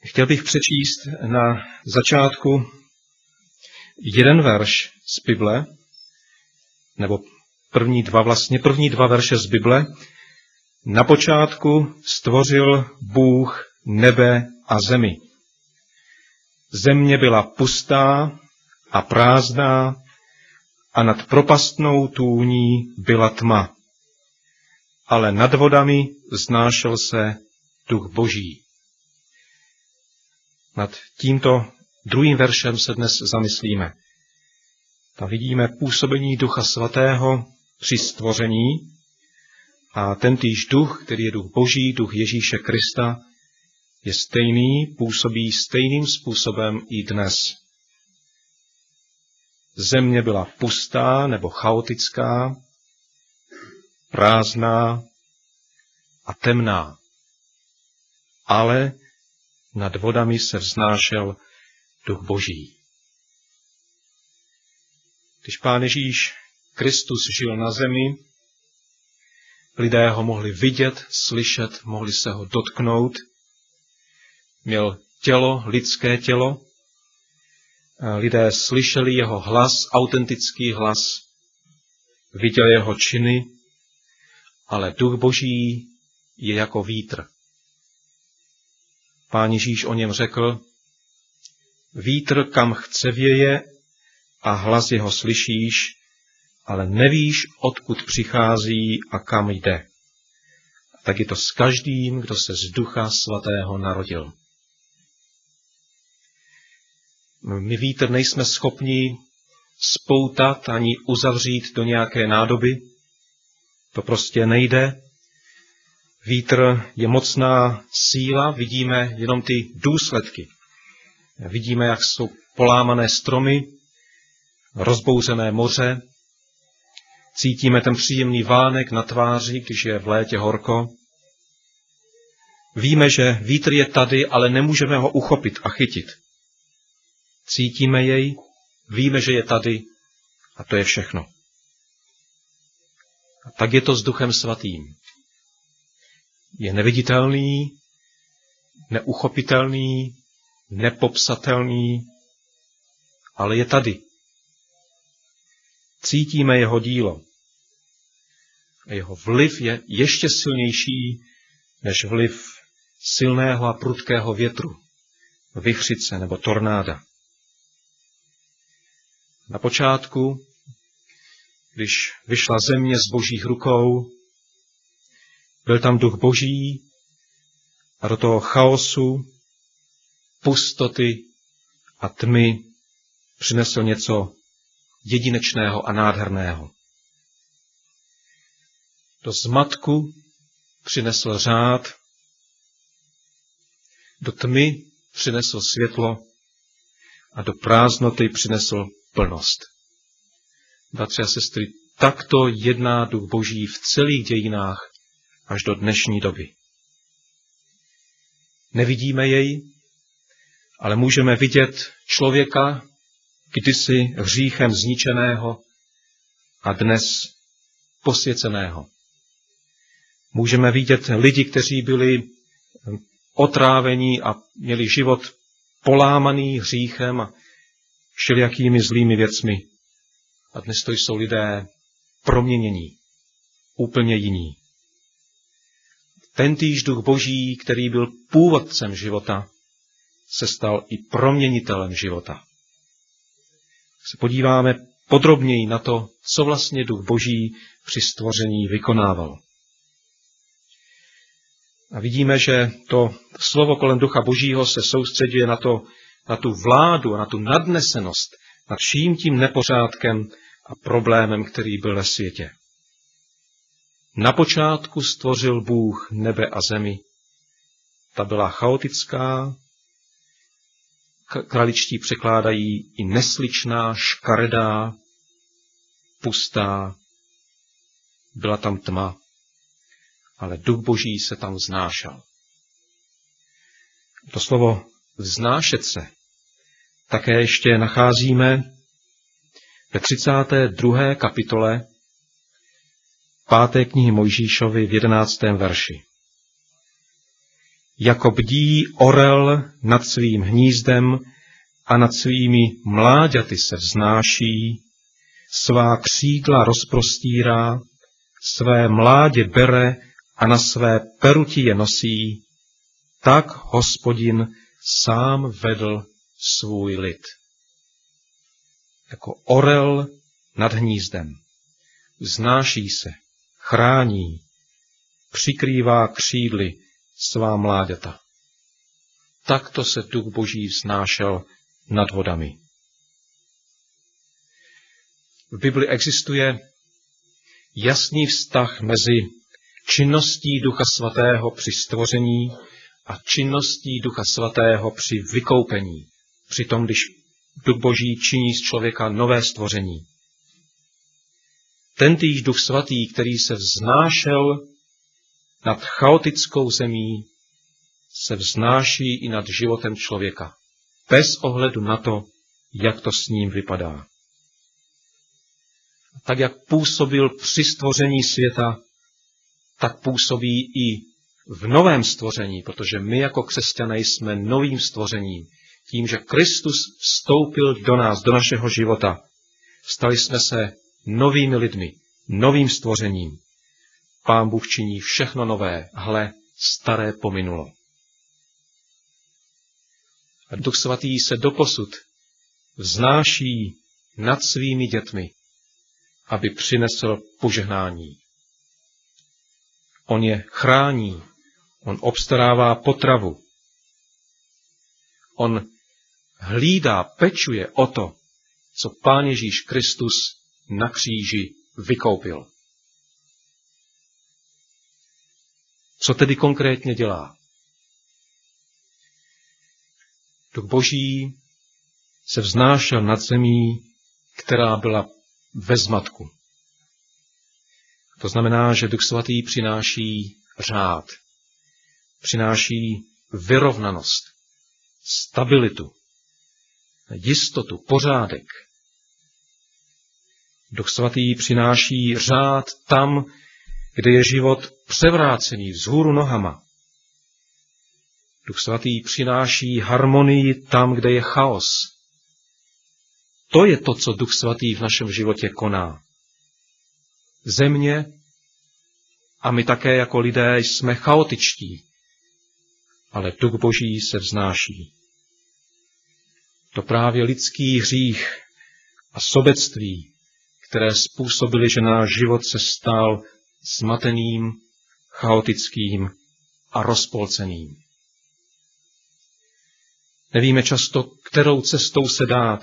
Chtěl bych přečíst na začátku jeden verš z Bible, nebo první dva verše z Bible. Na počátku stvořil Bůh nebe a zemi. Země byla pustá a prázdná a nad propastnou tůní byla tma. Ale nad vodami vznášel se duch Boží. Nad tímto druhým veršem se dnes zamyslíme. Tam vidíme působení Ducha Svatého při stvoření a tentýž duch, který je duch Boží, duch Ježíše Krista, je stejný, působí stejným způsobem i dnes. Země byla pustá nebo chaotická, prázdná a temná, ale nad vodami se vznášel duch Boží. Když Pán Ježíš Kristus žil na zemi, lidé ho mohli vidět, slyšet, mohli se ho dotknout. Měl tělo, lidské tělo. Lidé slyšeli jeho hlas, autentický hlas, viděli jeho činy, ale duch Boží je jako vítr. Pán Ježíš o něm řekl, vítr kam chce věje a hlas jeho slyšíš, ale nevíš, odkud přichází a kam jde. A tak je to s každým, kdo se z Ducha Svatého narodil. My vítr nejsme schopni spoutat ani uzavřít do nějaké nádoby. To prostě nejde. Vítr je mocná síla, vidíme jenom ty důsledky. Vidíme, jak jsou polámané stromy, rozbouřené moře, cítíme ten příjemný vánek na tváři, když je v létě horko. Víme, že vítr je tady, ale nemůžeme ho uchopit a chytit. Cítíme jej, víme, že je tady a to je všechno. A tak je to s Duchem Svatým. Je neviditelný, neuchopitelný, nepopsatelný, ale je tady. Cítíme jeho dílo. A jeho vliv je ještě silnější než vliv silného a prudkého větru, vichřice nebo tornáda. Na počátku, když vyšla země z Božích rukou, byl tam duch Boží a do toho chaosu, pustoty a tmy přinesl něco jedinečného a nádherného. Do zmatku přinesl řád, do tmy přinesl světlo a do prázdnoty přinesl plnost. Bratři a sestry, takto jedná duch Boží v celých dějinách až do dnešní doby. Nevidíme jej, ale můžeme vidět člověka, kdysi hříchem zničeného a dnes posvěceného. Můžeme vidět lidi, kteří byli otrávení a měli život polámaný hříchem a všelijakými zlými věcmi. A dnes to jsou lidé proměnění, úplně jiní. Tentýž duch Boží, který byl původcem života, se stal i proměnitelem života. Se podíváme podrobněji na to, co vlastně duch Boží při stvoření vykonával. A vidíme, že to slovo kolem ducha Božího se soustředuje na tu vládu, na tu nadnesenost nad vším tím nepořádkem a problémem, který byl ve světě. Na počátku stvořil Bůh nebe a zemi. Ta byla chaotická, kraličtí překládají i nesličná, škaredá, pustá. Byla tam tma, ale duch Boží se tam vznášel. To slovo vznášet se také ještě nacházíme ve 32. kapitole 5. knihy Mojžíšovy v 11. verši. jako bdí orel nad svým hnízdem a nad svými mláďaty se vznáší, svá křídla rozprostírá, své mládě bere a na své peruti je nosí, tak Hospodin sám vedl svůj lid. Jako orel nad hnízdem. Vznáší se, chrání, přikrývá křídly svá mláďata. Takto se Duch Boží vznášel nad vodami. V Bibli existuje jasný vztah mezi činností Ducha Svatého při stvoření a činností Ducha Svatého při vykoupení. Přitom, když Duch Boží činí z člověka nové stvoření. Tentýž Duch Svatý, který se vznášel nad chaotickou zemí, se vznáší i nad životem člověka, bez ohledu na to, jak to s ním vypadá. Tak, jak působil při stvoření světa, tak působí i v novém stvoření, protože my jako křesťané jsme novým stvořením. Tím, že Kristus vstoupil do nás, do našeho života, stali jsme se novými lidmi, novým stvořením. Pán Bůh činí všechno nové, hle, staré pominulo. A Duch Svatý se doposud vznáší nad svými dětmi, aby přinesl požehnání. On je chrání, on obstarává potravu, on hlídá, pečuje o to, co Pán Ježíš Kristus na kříži vykoupil. Co tedy konkrétně dělá? Duch Boží se vznášel nad zemí, která byla ve zmatku. To znamená, že Duch Svatý přináší řád, přináší vyrovnanost, stabilitu, jistotu, pořádek. Duch Svatý přináší řád tam, kde je život převrácený vzhůru nohama. Duch Svatý přináší harmonii tam, kde je chaos. To je to, co Duch Svatý v našem životě koná. Země a my také jako lidé jsme chaotičtí, ale Duch Boží se vznáší. To právě lidský hřích a sobectví, které způsobily, že náš život se stal zmateným, chaotickým a rozpolceným. Nevíme často, kterou cestou se dát,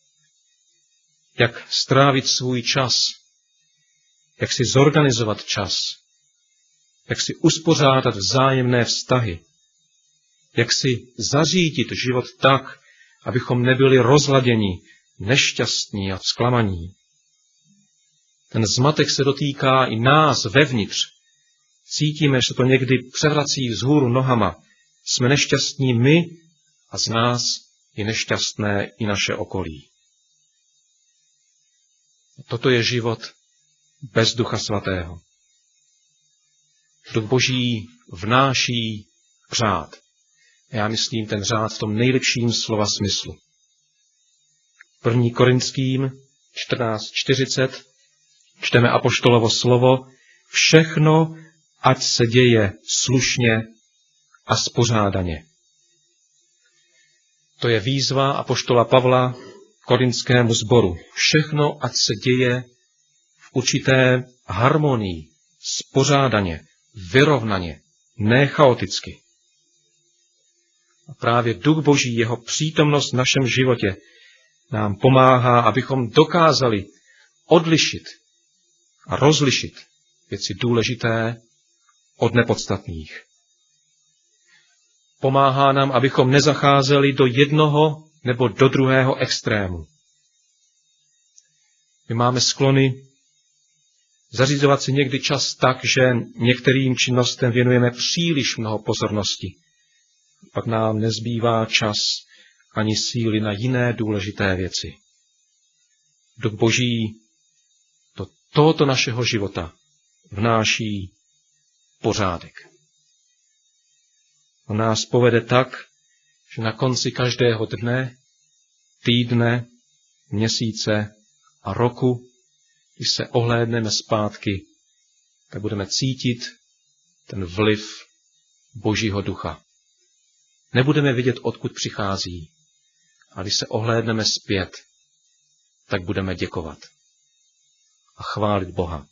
jak strávit svůj čas, jak si zorganizovat čas, jak si uspořádat vzájemné vztahy, jak si zařídit život tak, abychom nebyli rozladěni, nešťastní a zklamaní. Ten zmatek se dotýká i nás vevnitř. Cítíme, že to někdy převrací vzhůru nohama. Jsme nešťastní my a z nás je nešťastné i naše okolí. Toto je život bez Ducha Svatého. Duch Boží vnáší řád. Já myslím ten řád v tom nejlepším slova smyslu. 1. Korinským 14:40 čteme apoštolovo slovo: všechno, ať se děje slušně a spořádaně. To je výzva apoštola Pavla korintskému sboru. Všechno, ať se děje v určité harmonii, spořádaně, vyrovnaně, ne chaoticky. A právě Duch Boží, jeho přítomnost v našem životě nám pomáhá, abychom dokázali odlišit a rozlišit věci důležité od nepodstatných. Pomáhá nám, abychom nezacházeli do jednoho nebo do druhého extrému. My máme sklony zařizovat si někdy čas tak, že některým činnostem věnujeme příliš mnoho pozornosti. Pak nám nezbývá čas ani síly na jiné důležité věci. Duch Boží do tohoto našeho života vnáší pořádek. On nás povede tak, že na konci každého dne, týdne, měsíce a roku, když se ohlédneme zpátky, tak budeme cítit ten vliv Božího ducha. Nebudeme vědět, odkud přichází, a když se ohlédneme zpět, tak budeme děkovat a chválit Boha.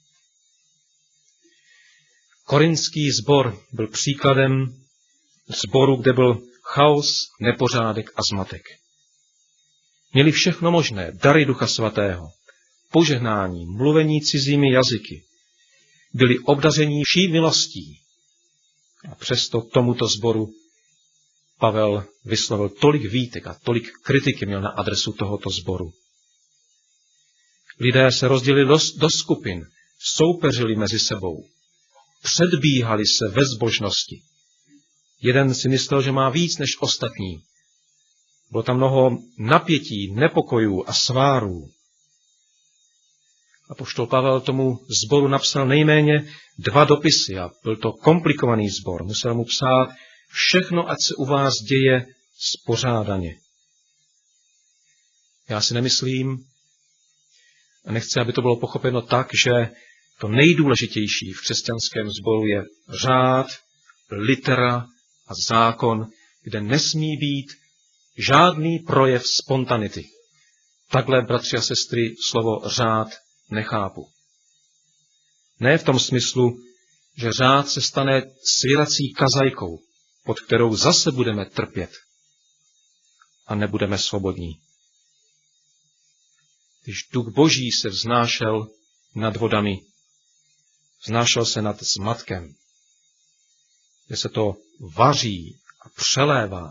Korinský sbor byl příkladem sboru, kde byl chaos, nepořádek a zmatek. Měli všechno možné, dary Ducha Svatého, požehnání, mluvení cizími jazyky. Byli obdaření vší milostí. A přesto tomuto sboru Pavel vyslovil tolik výtek a tolik kritiky měl na adresu tohoto sboru. Lidé se rozdělili do skupin, soupeřili mezi sebou, předbíhali se ve zbožnosti. Jeden si myslel, že má víc než ostatní. Bylo tam mnoho napětí, nepokojů a svárů. Apoštol Pavel tomu sboru napsal nejméně 2 dopisy a byl to komplikovaný sbor. Musel mu psát všechno, ať se u vás děje spořádaně. Já si nemyslím a nechci, aby to bylo pochopeno tak, že to nejdůležitější v křesťanském sboru je řád, litera a zákon, kde nesmí být žádný projev spontanity. Takhle, bratři a sestry, slovo řád nechápu. Ne v tom smyslu, že řád se stane svěrací kazajkou, pod kterou zase budeme trpět a nebudeme svobodní. Když duch Boží se vznášel nad vodami, vznášel se nad zmatkem, kde se to vaří a přelévá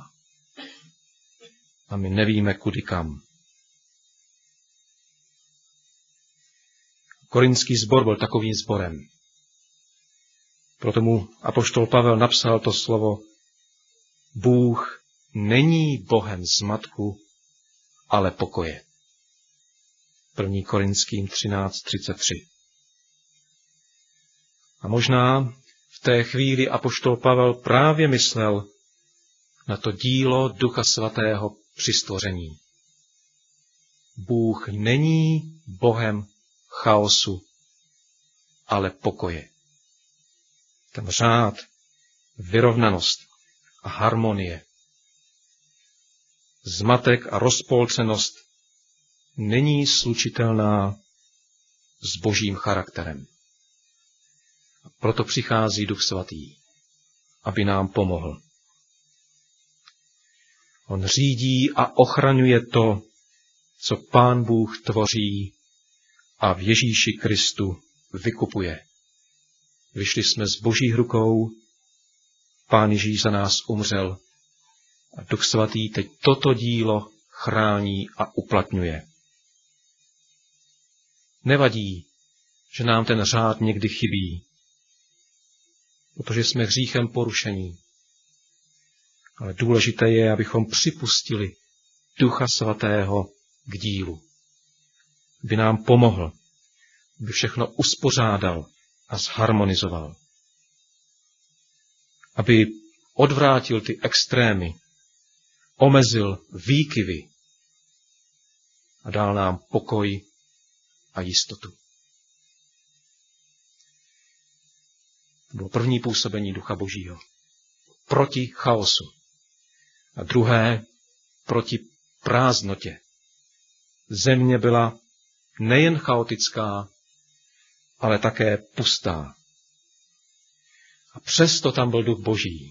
a my nevíme kudy kam. Korinský sbor byl takovým sborem. Proto mu apoštol Pavel napsal to slovo: Bůh není Bohem zmatku, ale pokoje. 1. Korinským 13:33. A možná v té chvíli apoštol Pavel právě myslel na to dílo Ducha Svatého při stvoření. Bůh není Bohem chaosu, ale pokoje. Ten řád, vyrovnanost a harmonie, zmatek a rozpolcenost není slučitelná s Božím charakterem. A proto přichází Duch Svatý, aby nám pomohl. On řídí a ochraňuje to, co Pán Bůh tvoří a v Ježíši Kristu vykupuje. Vyšli jsme z Božích rukou, Pán Ježíš za nás umřel a Duch Svatý teď toto dílo chrání a uplatňuje. Nevadí, že nám ten řád někdy chybí, protože jsme hříchem porušení. Ale důležité je, abychom připustili Ducha Svatého k dílu. Aby nám pomohl, aby všechno uspořádal a zharmonizoval. Aby odvrátil ty extrémy, omezil výkyvy a dal nám pokoj a jistotu. To bylo první působení Ducha Božího. Proti chaosu. A druhé, proti prázdnotě. Země byla nejen chaotická, ale také pustá. A přesto tam byl Duch Boží.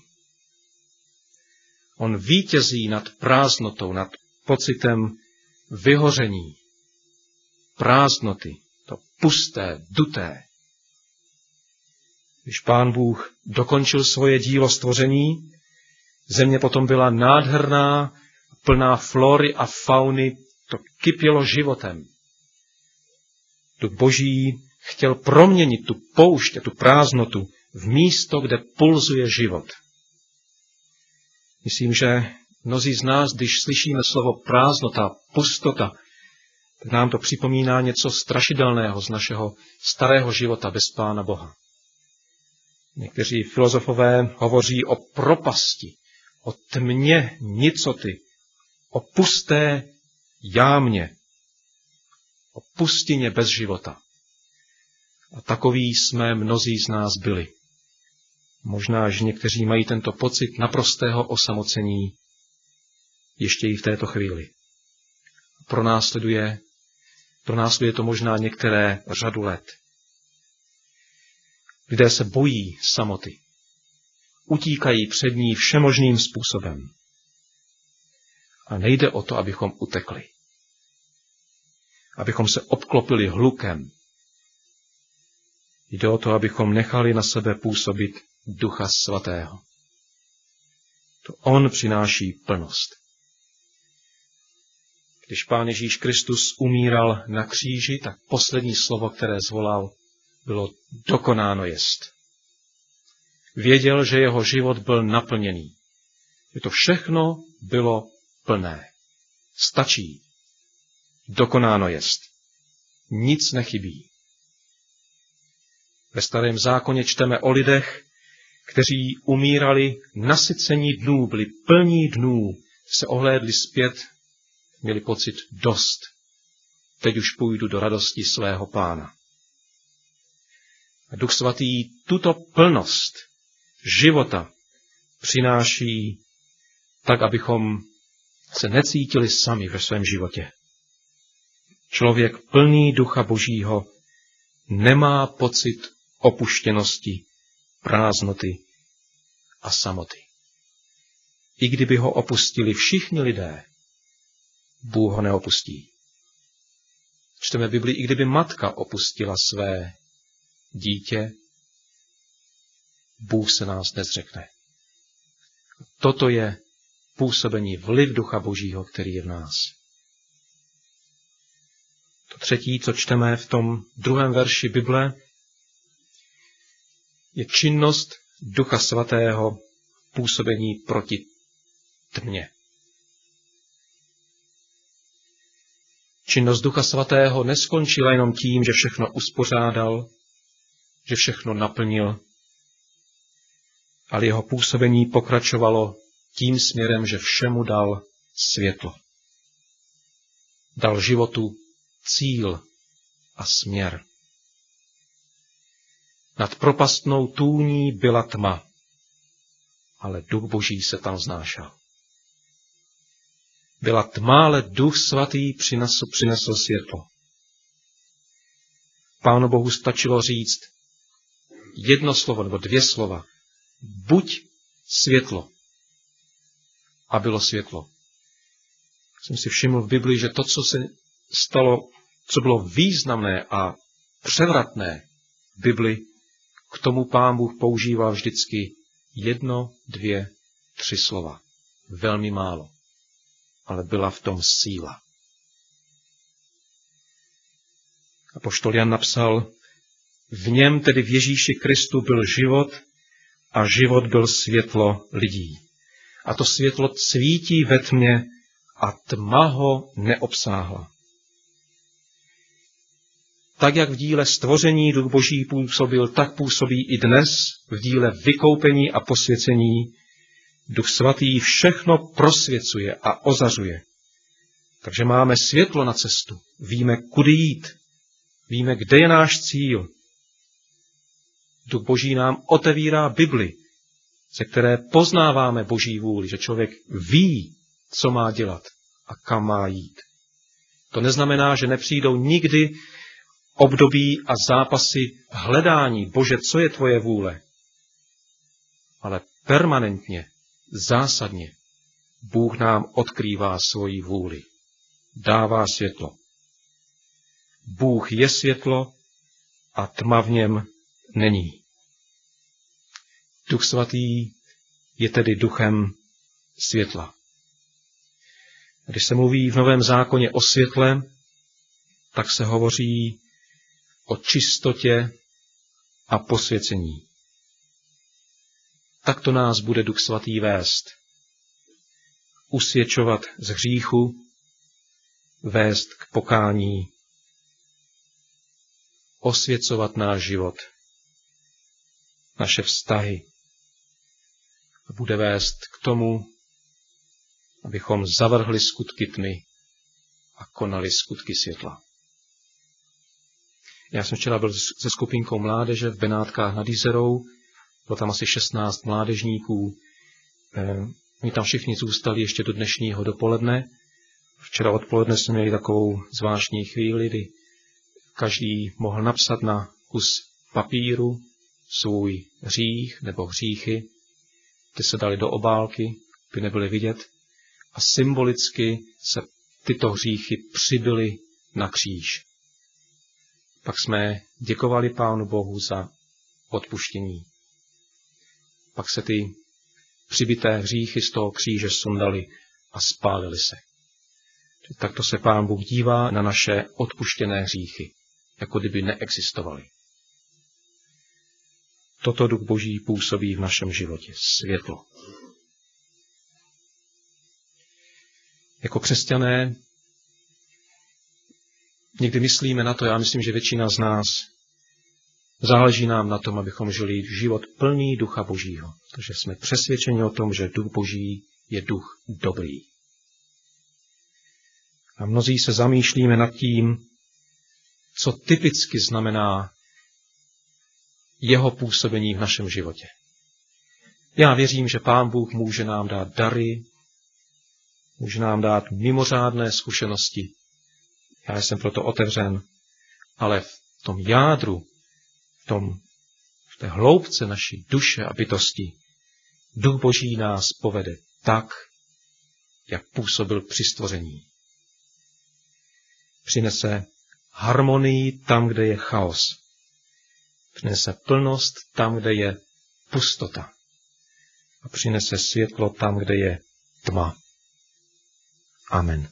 On vítězí nad prázdnotou, nad pocitem vyhoření, prázdnoty, to pusté, duté. Když Pán Bůh dokončil svoje dílo stvoření, země potom byla nádherná, plná flory a fauny, to kypělo životem. Duch Boží chtěl proměnit tu poušť, tu prázdnotu v místo, kde pulzuje život. Myslím, že mnozí z nás, když slyšíme slovo prázdnota, pustota, tak nám to připomíná něco strašidelného z našeho starého života bez Pána Boha. Někteří filozofové hovoří o propasti o tmě nicoty, o pusté jámě, o pustině bez života. A takoví jsme mnozí z nás byli. Možná, že někteří mají tento pocit naprostého osamocení ještě i v této chvíli. Pronásleduje to možná některé řadu let. Lidé se bojí samoty. Utíkají před ní všemožným způsobem. A nejde o to, abychom utekli. Abychom se obklopili hlukem. Jde o to, abychom nechali na sebe působit Ducha Svatého. To on přináší plnost. Když Pán Ježíš Kristus umíral na kříži, tak poslední slovo, které zvolal, bylo dokonáno jest. Věděl, že jeho život byl naplněný. Že to všechno bylo plné. Stačí. Dokonáno jest. Nic nechybí. Ve Starém zákoně čteme o lidech, kteří umírali nasycení dnů, byli plní dnů, se ohlédli zpět, měli pocit dost. Teď už půjdu do radosti svého Pána. A Duch Svatý tuto plnost života přináší tak, abychom se necítili sami ve svém životě. Člověk plný Ducha Božího nemá pocit opuštěnosti, prázdnoty a samoty. I kdyby ho opustili všichni lidé, Bůh ho neopustí. Čteme v Biblii, i kdyby matka opustila své dítě, Bůh se nás nezřekne. Toto je působení, vliv Ducha Božího, který je v nás. To třetí, co čteme v tom druhém verši Bible, je činnost Ducha Svatého působení proti tmě. Činnost Ducha Svatého neskončila jenom tím, že všechno uspořádal, že všechno naplnil, ale jeho působení pokračovalo tím směrem, že všemu dal světlo. Dal životu cíl a směr. Nad propastnou tůní byla tma, ale Duch Boží se tam vznášel. Byla tma, ale Duch Svatý přinesl světlo. Pánu Bohu stačilo říct jedno slovo nebo dvě slova. Buď světlo. A bylo světlo. Jsem si všiml v Biblii, že to, co se stalo, co bylo významné a převratné v Bibli, k tomu Pán Bůh používal vždycky jedno, dvě, tři slova. Velmi málo. Ale byla v tom síla. Apoštol Jan napsal, v něm, tedy v Ježíši Kristu, byl život a život byl světlo lidí. A to světlo svítí ve tmě a tma ho neobsáhla. Tak, jak v díle stvoření Duch Boží působil, tak působí i dnes v díle vykoupení a posvěcení. Duch Svatý všechno prosvěcuje a ozařuje. Takže máme světlo na cestu. Víme, kudy jít. Víme, kde je náš cíl. Duch Boží nám otevírá Bibli, ze které poznáváme Boží vůli, že člověk ví, co má dělat a kam má jít. To neznamená, že nepřijdou nikdy období a zápasy hledání. Bože, co je tvoje vůle? Ale permanentně, zásadně, Bůh nám odkrývá svoji vůli. Dává světlo. Bůh je světlo a tma v něm není. Duch Svatý je tedy duchem světla. Když se mluví v Novém zákoně o světle, tak se hovoří o čistotě a posvěcení. Takto nás bude Duch Svatý vést. Usvědčovat z hříchu, vést k pokání, osvěcovat náš život, naše vztahy. A bude vést k tomu, abychom zavrhli skutky tmy a konali skutky světla. Já jsem včera byl se skupinkou mládeže v Benátkách nad Jizerou, bylo tam asi 16 mládežníků. Oni tam všichni zůstali ještě do dnešního dopoledne. Včera odpoledne jsme měli takovou zvláštní chvíli, kdy každý mohl napsat na kus papíru svůj hřích nebo hříchy, ty se dali do obálky, by nebyly vidět, a symbolicky se tyto hříchy přibyly na kříž. Pak jsme děkovali Pánu Bohu za odpuštění. Pak se ty přibité hříchy z toho kříže sundaly a spálily se. Takto se Pán Bůh dívá na naše odpuštěné hříchy, jako kdyby neexistovaly. Toto Duch Boží působí v našem životě, světlo. Jako křesťané někdy myslíme na to, já myslím, že většina z nás, záleží nám na tom, abychom žili život plný Ducha Božího, protože jsme přesvědčeni o tom, že Duch Boží je duch dobrý. A mnozí se zamýšlíme nad tím, co typicky znamená jeho působení v našem životě. Já věřím, že Pán Bůh může nám dát dary, může nám dát mimořádné zkušenosti. Já jsem proto otevřen, ale v tom jádru, v té hloubce naší duše a bytosti, Duch Boží nás povede tak, jak působil při stvoření. Přinese harmonii tam, kde je chaos. Přinese plnost tam, kde je pustota. A přinese světlo tam, kde je tma. Amen.